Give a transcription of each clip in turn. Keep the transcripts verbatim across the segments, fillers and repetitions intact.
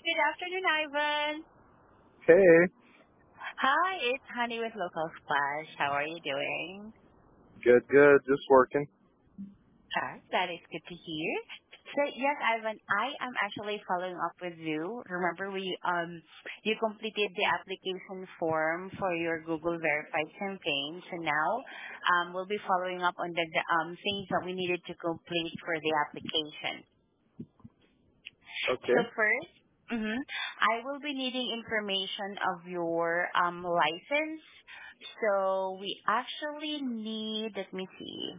good afternoon, Ivan. Hey, Hi, it's Honey with Local Splash. How are you doing? good, good. Just working. Hi, that is good to hear. So yes, Ivan, I am actually following up with you. Remember, we um you completed the application form for your Google Verified campaign. So now um we'll be following up on the, the um things that we needed to complete for the application. Okay. So first, hmm I will be needing information of your um, license. So we actually need, let me see.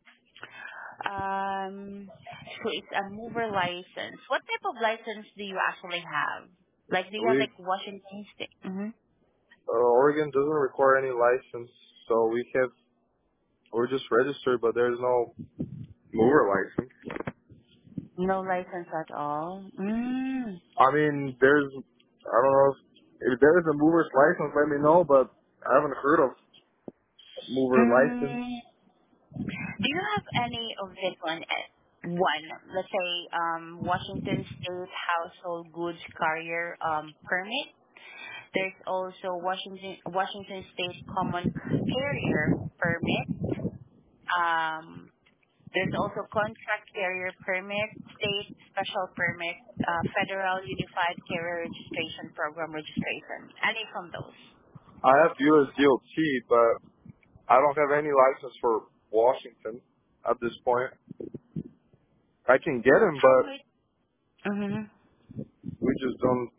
Um, so it's a mover license. What type of license do you actually have? Like, do you have We like Washington State? hmm uh, Oregon doesn't require any license, so we have we're just registered, but there's no mover license. No license at all. Mm. I mean, there's I don't know if, if there is a mover's license. Let me know, but I haven't heard of mover license. Mm. Do you have any of this one? uh, One, let's say, um, Washington State Household Goods Carrier um, Permit. There's also Washington Washington State Common Carrier Permit. Um, there's also Contract Carrier Permit, State Special Permit, uh, Federal Unified Carrier Registration Program registration. Any from those? I have U S D O T, but I don't have any license for Washington at this point. I can get them, How but much? Mm-hmm. we just don't.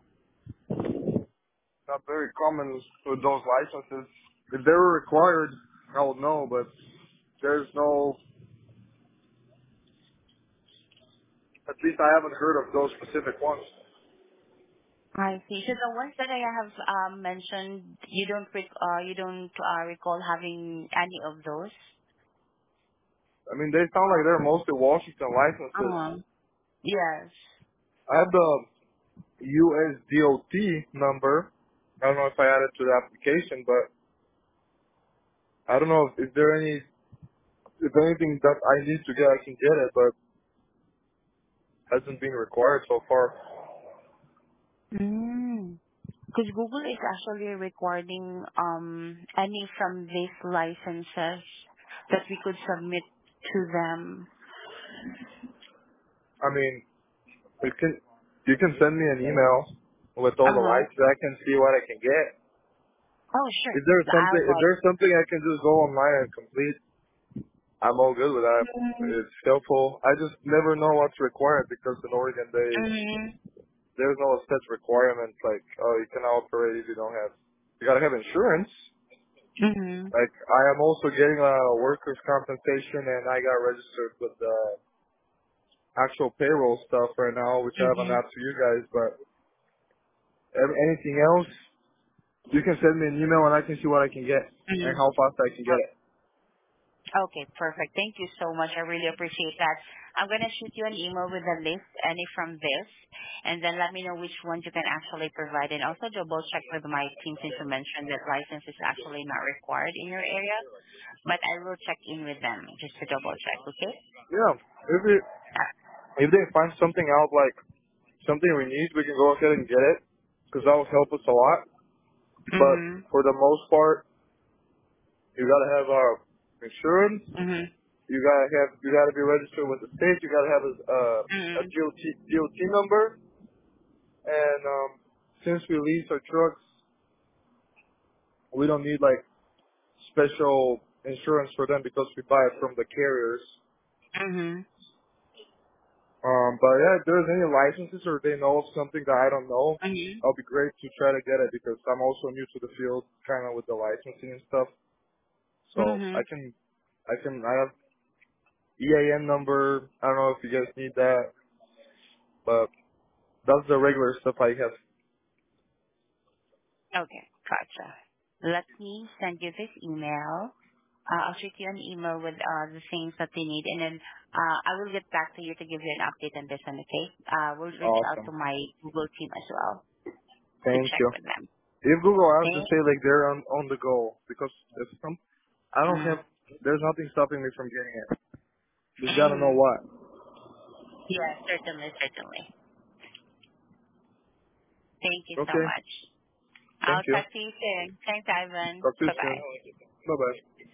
Not very common with those licenses. If they were required, I would know, but there's no, at least I haven't heard of those specific ones. I see. So the ones that I have um, mentioned, you don't rec- uh, you don't uh, recall having any of those? I mean, they sound like they're mostly Washington licenses. Uh-huh. Yes. I have the U S D O T number. I don't know if I added to the application, but I don't know if, if there any, if anything that I need to get, I can get it, but hasn't been required so far. Mm. Because Google is actually recording um, any from these licenses that we could submit to them. I mean, you can, you can send me an email with all the Uh-huh. licenses. I can see what I can get. Oh, sure. Is there something? I'll If there's something I can just go online and complete, I'm all good with that. It's helpful. I just never know what's required because in Oregon they Mm-hmm. there's no set requirement like oh you cannot operate if you don't have you gotta have insurance. Mm-hmm. Like I am also getting a workers compensation and I got registered with the actual payroll stuff right now, which I haven't Mm-hmm. asked to you guys. But ev- anything else, you can send me an email and I can see what I can get and how Mm-hmm. fast I can get it. Okay, perfect. Thank you so much. I really appreciate that. I'm going to shoot you an email with a list, any from this, and then let me know which ones you can actually provide. And also double check with my team since you mentioned that license is actually not required in your area, but I will check in with them just to double check, okay? Yeah, if it if they find something out like something we need, we can go ahead and get it because that will help us a lot. But Mm-hmm. for the most part, you gotta have uh, insurance. Mm-hmm. You gotta have you gotta be registered with the state. You gotta have a uh, a Mm-hmm. D O T D O T number. And um, since we lease our trucks, we don't need like special insurance for them because we buy it from the carriers. Mm-hmm. Um, but yeah, if there's any licenses or they know of something that I don't know, Mm-hmm. I'll be great to try to get it because I'm also new to the field, kind of with the licensing and stuff. So Mm-hmm. I can, I can, I have E A N number. I don't know if you guys need that, but that's the regular stuff I have. Okay, gotcha. Let me send you this email. Uh, I'll shoot you an email with uh, the things that they need, and then uh, I will get back to you to give you an update on this one, okay? Uh, we'll reach out Awesome. to my Google team as well to Thank check you. with them. If Google asks, Okay? just say like they're on on the go because if some, I don't Mm-hmm. have. There's nothing stopping me from getting it. Just gotta know Mm-hmm. what. Yeah, certainly, certainly. Thank you so Okay. much. Thank I'll you. talk to you soon. Thanks, Ivan. Talk to you soon. Bye-bye. Bye bye.